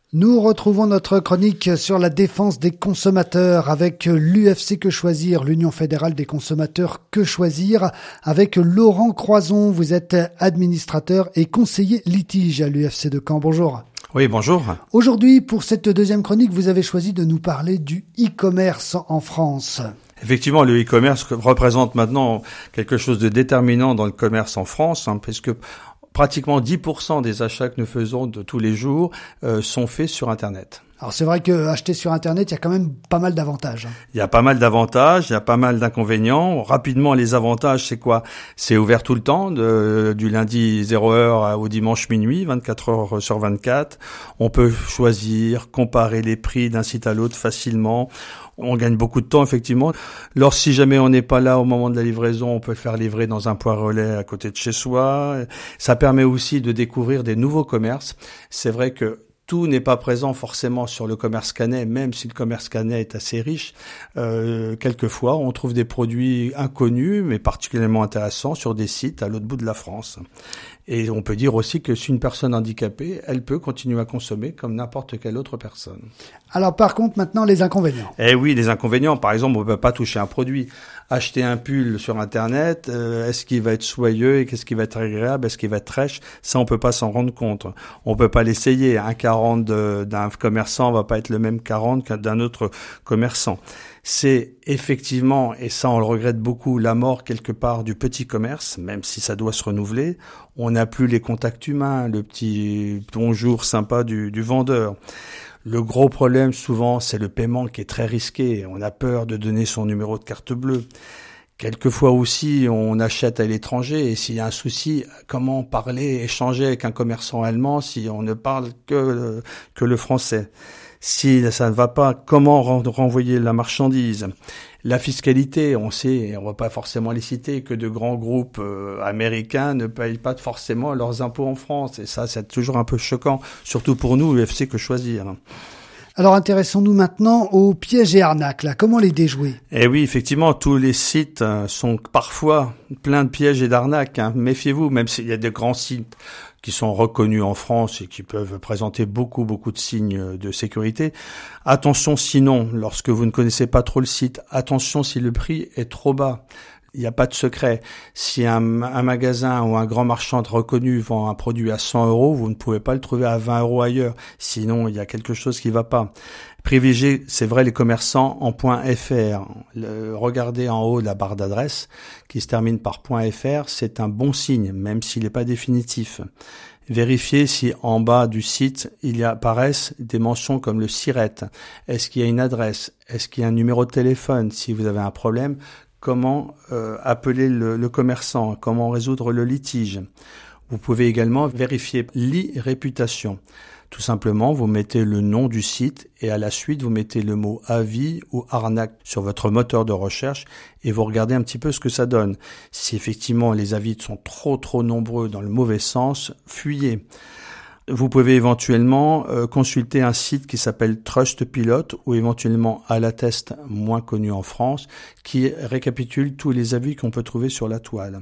Nous retrouvons notre chronique sur la défense des consommateurs avec l'UFC Que Choisir, l'Union fédérale des consommateurs Que Choisir, avec Laurent Croison. Vous êtes administrateur et conseiller litige à l'UFC de Caen. Bonjour. Oui, bonjour. Aujourd'hui, pour cette deuxième chronique, vous avez choisi de nous parler du e-commerce en France. Effectivement, le e-commerce représente maintenant quelque chose de déterminant dans le commerce en France, puisque pratiquement 10% des achats que nous faisons de tous les jours sont faits sur Internet. Alors c'est vrai que acheter sur Internet, il y a quand même pas mal d'avantages. Il y a pas mal d'avantages, il y a pas mal d'inconvénients. Rapidement, les avantages, c'est quoi? C'est ouvert tout le temps, du lundi 0h au dimanche minuit, 24 heures sur 24. On peut choisir, comparer les prix d'un site à l'autre facilement. On gagne beaucoup de temps, effectivement. Si jamais on n'est pas là au moment de la livraison, on peut le faire livrer dans un point relais à côté de chez soi. Ça permet aussi de découvrir des nouveaux commerces. C'est vrai que tout n'est pas présent forcément sur le commerce canet, même si le commerce canet est assez riche. Quelquefois, on trouve des produits inconnus, mais particulièrement intéressants sur des sites à l'autre bout de la France. Et on peut dire aussi que si une personne handicapée, elle peut continuer à consommer comme n'importe quelle autre personne. Alors par contre, maintenant, les inconvénients. Eh oui, les inconvénients. Par exemple, on ne peut pas toucher un produit. Acheter un pull sur Internet, est-ce qu'il va être soyeux et qu'est-ce qui va être agréable, est-ce qu'il va être rêche? Ça, on peut pas s'en rendre compte. On peut pas l'essayer. Un 40 d'un commerçant va pas être le même 40 qu'un d'un autre commerçant. C'est effectivement, et ça on le regrette beaucoup, la mort quelque part du petit commerce, même si ça doit se renouveler. On n'a plus les contacts humains, le petit bonjour sympa du vendeur. Le gros problème souvent, c'est le paiement qui est très risqué. On a peur de donner son numéro de carte bleue. Quelquefois aussi, on achète à l'étranger et s'il y a un souci, comment parler, échanger avec un commerçant allemand si on ne parle que le français? Si ça ne va pas, comment renvoyer la marchandise? La fiscalité, on sait, on va pas forcément les citer, que de grands groupes américains ne payent pas forcément leurs impôts en France. Et ça, c'est toujours un peu choquant, surtout pour nous, l'UFC Que Choisir. Alors intéressons-nous maintenant aux pièges et arnaques. Là, comment les déjouer? Eh oui, effectivement, tous les sites sont parfois pleins de pièges et d'arnaques. Méfiez-vous, même s'il y a des grands sites qui sont reconnus en France et qui peuvent présenter beaucoup de signes de sécurité. Attention sinon, lorsque vous ne connaissez pas trop le site, attention si le prix est trop bas. Il n'y a pas de secret. Si un magasin ou un grand marchand reconnu vend un produit à 100 €, vous ne pouvez pas le trouver à 20 € ailleurs. Sinon, il y a quelque chose qui ne va pas. Privilégiez, c'est vrai, les commerçants en .fr. Regardez en haut la barre d'adresse qui se termine par .fr. C'est un bon signe, même s'il n'est pas définitif. Vérifiez si en bas du site, apparaissent des mentions comme le SIRET. Est-ce qu'il y a une adresse? Est-ce qu'il y a un numéro de téléphone? Si vous avez un problème, comment appeler le commerçant, comment résoudre le litige. Vous pouvez également vérifier l'e-réputation. Tout simplement, vous mettez le nom du site et à la suite, vous mettez le mot avis ou arnaque sur votre moteur de recherche et vous regardez un petit peu ce que ça donne. Si effectivement les avis sont trop nombreux dans le mauvais sens, fuyez. Vous pouvez éventuellement consulter un site qui s'appelle Trustpilot ou éventuellement Alatest, moins connu en France, qui récapitule tous les avis qu'on peut trouver sur la toile.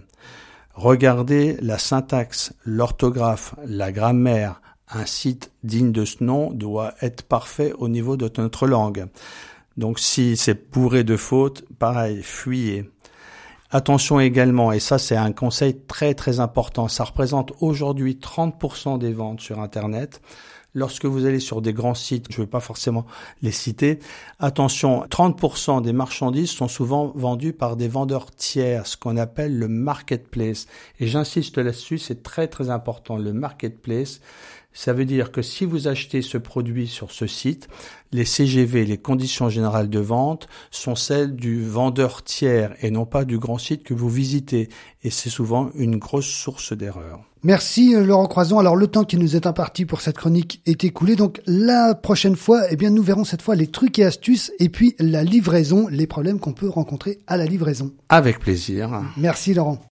Regardez la syntaxe, l'orthographe, la grammaire. Un site digne de ce nom doit être parfait au niveau de notre langue. Donc si c'est bourré de fautes, pareil, fuyez. Attention également, et ça c'est un conseil très important, ça représente aujourd'hui 30% des ventes sur Internet. Lorsque vous allez sur des grands sites, je ne vais pas forcément les citer, attention, 30% des marchandises sont souvent vendues par des vendeurs tiers, ce qu'on appelle le marketplace. Et j'insiste là-dessus, c'est très important. Le marketplace, ça veut dire que si vous achetez ce produit sur ce site, les CGV, les conditions générales de vente, sont celles du vendeur tiers et non pas du grand site que vous visitez. Et c'est souvent une grosse source d'erreur. Merci Laurent Croison. Alors le temps qui nous est imparti pour cette chronique est écoulé. Donc la prochaine fois, nous verrons cette fois les trucs et astuces et puis la livraison, les problèmes qu'on peut rencontrer à la livraison. Avec plaisir. Merci Laurent.